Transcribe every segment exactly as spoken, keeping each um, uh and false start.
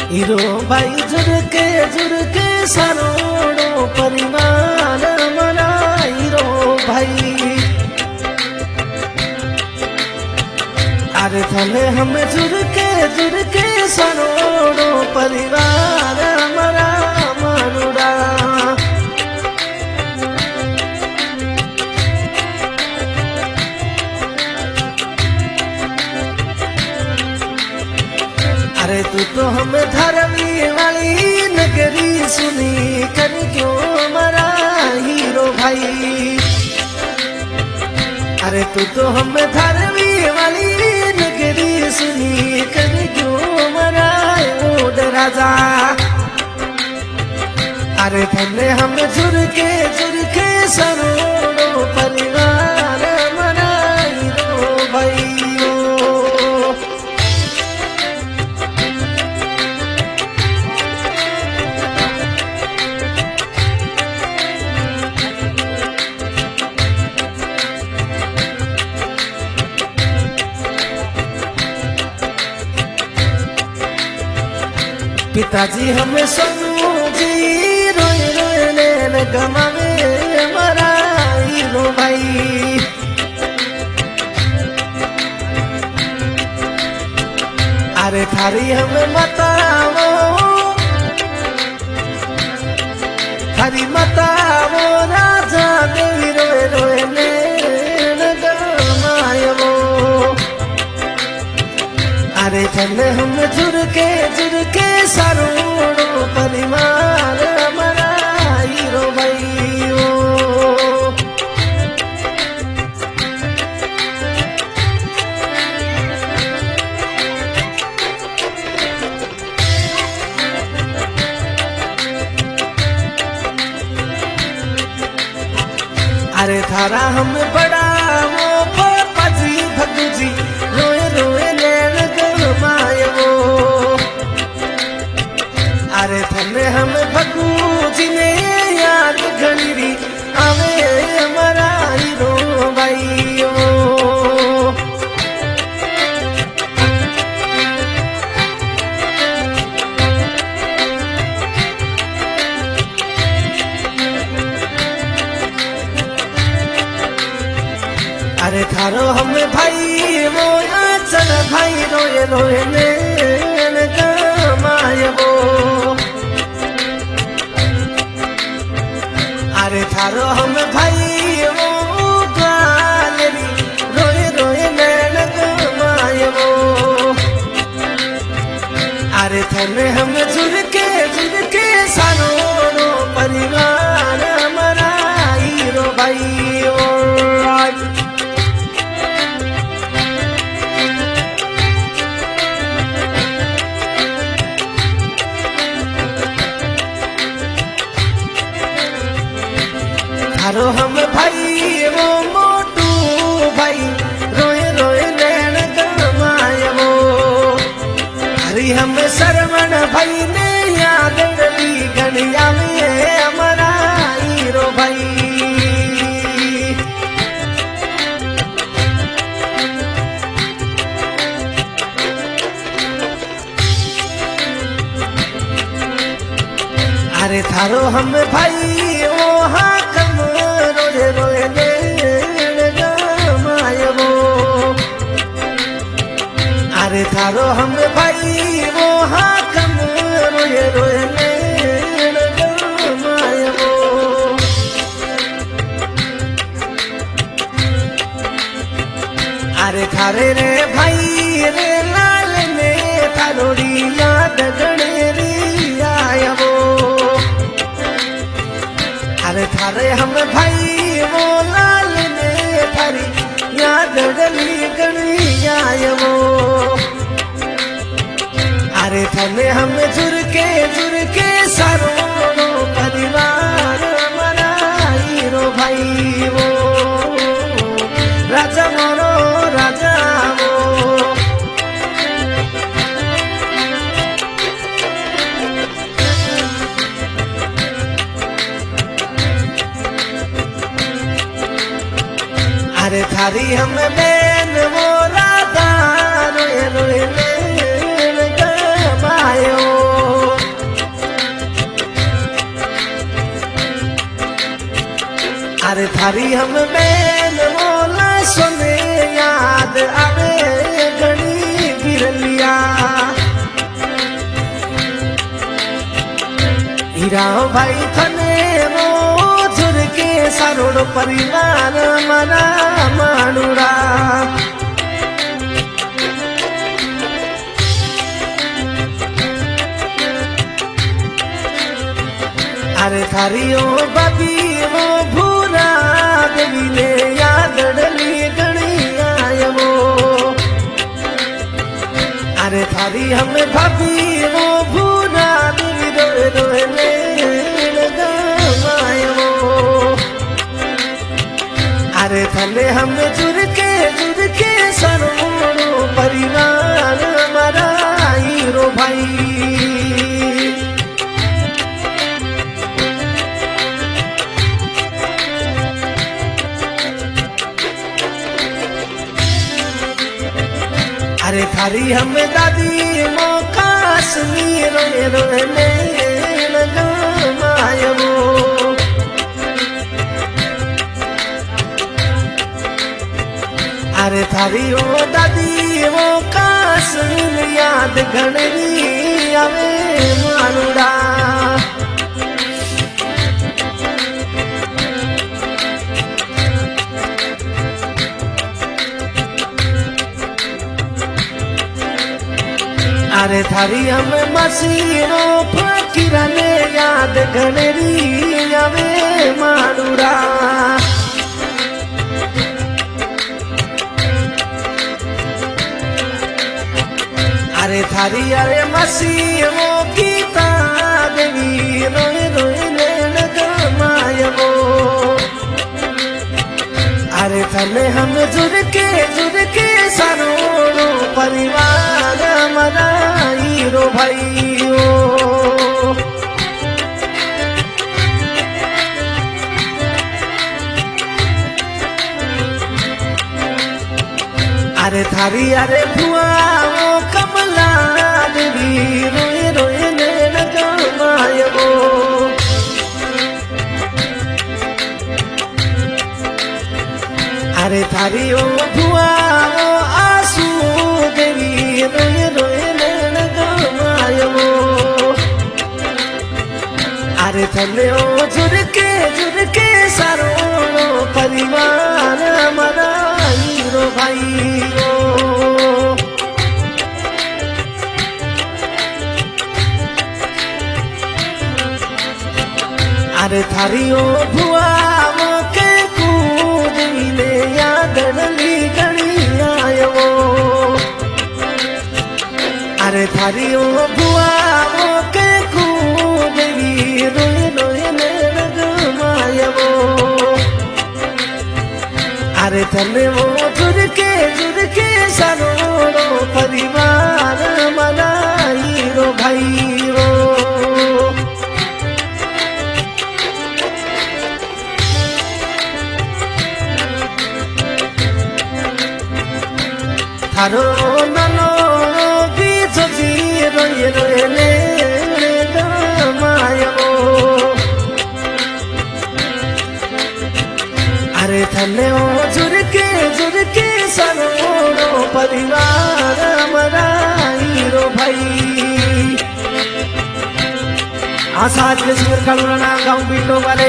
Hero भाई जुड़के जुड़के सरोड़ो परिवार मना हीरो भाई। अरे थले हम जुड़के जुड़के सरोड़ो परिवार मना मनुरा। अरे तू तो हमें धरमी वाली नगरी सुनी कर क्यों मरा हीरो भाई। अरे तू तो हमें धरमी वाली नगरी सुनी कर क्यों मरा ओड राजा। अरे थले हम जुड़के जुड़के सरोड़ो परिवार मना हीरो भाई। पिताजी हमें समझी रोए रोए नैन गमावे मरा हीरो भाई। अरे थारी हमें बताओ थारी बताओ राजा देवी रोए रोए नैन गमायो। अरे चले हम जुड़के जुड़के सरोड़ो परिवार मरा हीरो भाई ओ। अरे थारा हम बड़ा वो पापा जी भगू जी रोए रोए नैन गमायो। अरे थले हम भगू जी ने याद घड़ी आवे हमारा हीरो भाई ओ। अरे थारो हम भाई वो चल भाई रोए रोए नैन गमायो। अरे थारो हम भाई वो गालेरी रोए रोए नैन गमायो। अरे थले हम जुड़के जुड़के सरोड़ो परिवार मरा हीरो भाई ओ। थारो हम भाई वो मोटू भाई रोए रोए नैन गमायो। हरी हम शरवण भाई ने याद ली गणिया में हमारा हीरो भाई। अरे थारो हम भाई वो हाँ कम रोए रोए नैन गमायो। अरे थारो हम भाई वो हाँ कम रोए रोए नैन गमायो। अरे थारे रे भाई रे लाल ने थारोड़ी याद गणेरी आयो। अरे थारे हम भाई वो लाल ने थारी याद डली गणी आयो। अरे थले हम जुड़के जुड़के सरोड़ो परिवार मरा हीरो भाई वो। राजा मोरो राजा वो। अरे थारी हम बैन वो राधा रोए रोए नैन गमायो। अरे थारी हम बैन मोला सुने याद आवे घनी बिरलिया हीरा भाई थने वो झुर के सारोड़ परिवार मना मानुरा अरे थारी ओ बाबी वो भूरा देवी ले याद डली गणी आयो अरे थारी हमें भाभी वो भूरा देवी रोए रोए ले लगायो अरे थले हम जुर के जुर के सरोड़ो परिवार हमारा हीरो भाई अरे थारी हम दादी मौका सुनी रोए रोए ले लगायो अरे थारी ओ दादी मौका सुन याद घणी आवे मानुड़ा अरे थारी हम मसीनो फकीरा ने याद घनेरी आवे मानुरा अरे थारी अरे मसीनो गीता देवी रोए रोए ले लगायो अरे थले हम जुड़ के जुड़ के सरोड़ो परिवार हमारा हीरो भाई ओ अरे थारी अरे भुआ वो कमला देवी रोए रोए ले लगायो अरे थारी ओ भुआ वो आंसू देवी रोए रोए ले लगायो अरे थले ओ जुड़ के जुड़ के सारोड़ो परिवार हमारा हीरो भाई ओ अरे थारी ओ भुआ वो के कूद मिले याद डली गणी आयो अरे थारी ओ भुआ वो के कूद रोए रोए ले लगायो अरे थले वो जुड़ के जुड़ के सरोड़ो परिवार हमारा हीरो भाई ओ थारो ननो बीच जी रोए रोए ले लगायो अरे थले ओ जुड़ के जुड़ के सरोड़ो परिवार हमारा हीरो भाई आशा आज के शिविर का गाँव बिल्डो वाले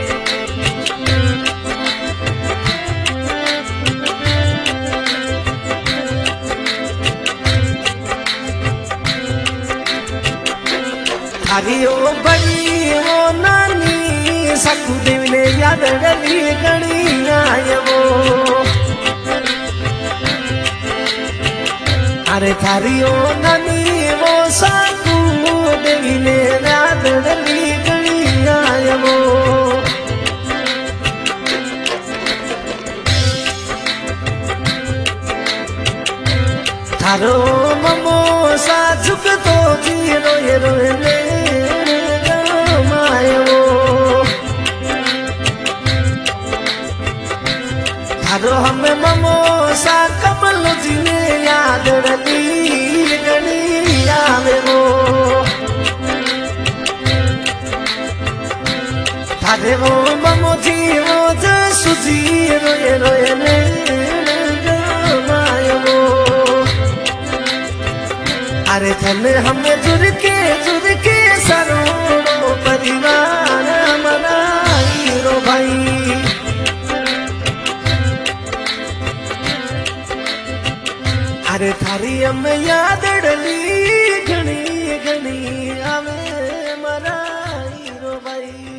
थारी ओ बड़ी ओ नानी सकू देवी ने याद डली गणी आयो अरे थारी ओ नानी वो सकू देवी ने याद डली गणी आयो थारो ममो सा झुक तो जी रोए रोए ले थारो हमें ममो सा कमल जी ने याद रली गणी आवे वो थारे वो ममो जी वो जी रोए रोए ने गमायो। अरे थने हमें जुड़ के जुड़ के सारो परिवार हमारा हीरो भाई। अरे थारी हमें याद डली घनी घनी आवे हमारा हीरो भाई।